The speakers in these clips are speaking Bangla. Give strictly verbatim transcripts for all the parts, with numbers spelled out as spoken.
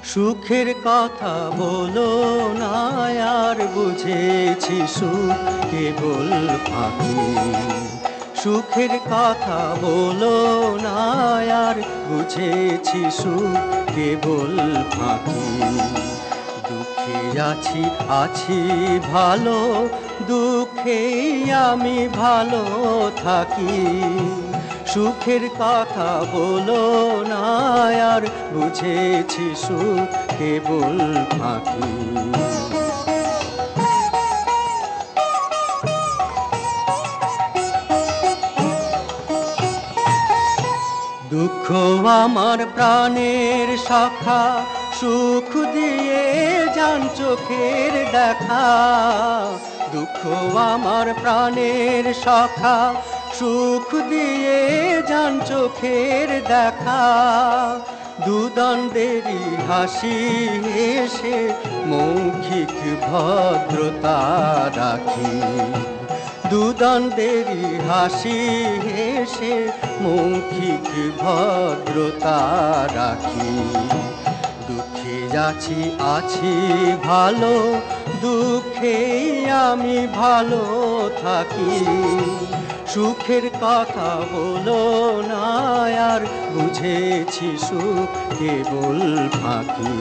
সুখের কথা বলো না আর বুঝেছি সুখ কেবল ফাঁকি। সুখের কথা বলো না আর বুঝেছি সুখ কেবল ফাঁকি। দুঃখে আছি আছি ভালো, দুঃখেই আমি ভালো থাকি। সুখের কথা বলো না আর বুঝেছি সুখ কেবল ফাঁকি। দুঃখ আমার প্রাণের শাখা, সুখ দিয়ে যান চোখের দেখা। দুঃখ আমার প্রাণের শাখা, সুখ দিয়ে যান চোখের দেখা। দুদণ্ডেরই হাসি হেসে মৌখিক ভদ্রতা রাখি। দুদণ্ডেরই হাসি হেসে মৌখিক ভদ্রতা রাখি। দুঃখে আছি আছি ভালো, দুঃখেই আমি ভালো থাকি। সুখের কথা বলো না আর বুঝেছি সুখ কেবল ফাঁকি।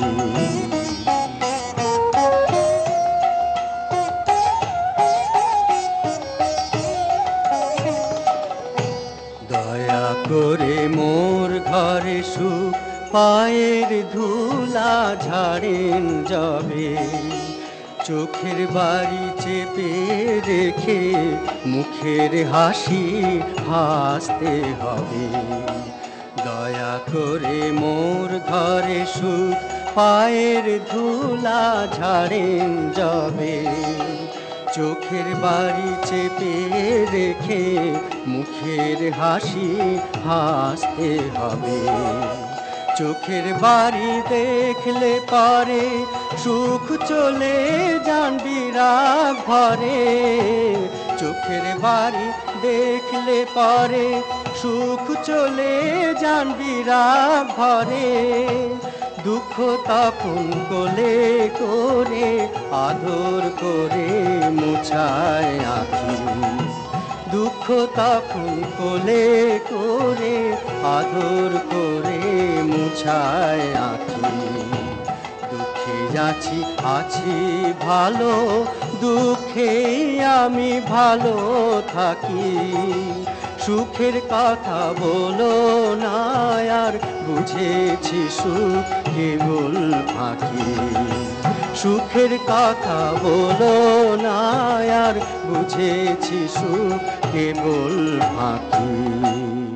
দয়া করে মোর ঘরে সুখ পায়ের ধুলা ঝাড়েন যাবে। চোখের বাড়ি চেপে রেখে মুখের হাসি হাসতে হবে। দয়া করে মোর ঘরে সুখ পায়ের ধুলা ঝাড়েন যাবে। চোখের বাড়ি চেপে রেখে মুখের হাসি হাসতে হবে। চোখের বাড়ি দেখলে পারে সুখ চলে যান বিরাগ ঘরে। চোখের বাড়ি দেখলে পারে সুখ চলে যান বিরাগ ঘরে। দুঃখ তখন কোলে করে আদর করে মুছায় আঁখি। দুঃখ তখন কোলে করে আদর করে মুছায় আঁখি। দুঃখে আছি আছি ভালো, দুঃখেই আমি ভালো থাকি। সুখের কথা বলো না আর বুঝেছি সুখ কেবল ফাঁকি। সুখের কথা বলো না আর বুঝেছি সুখ কেবল ফাঁকি।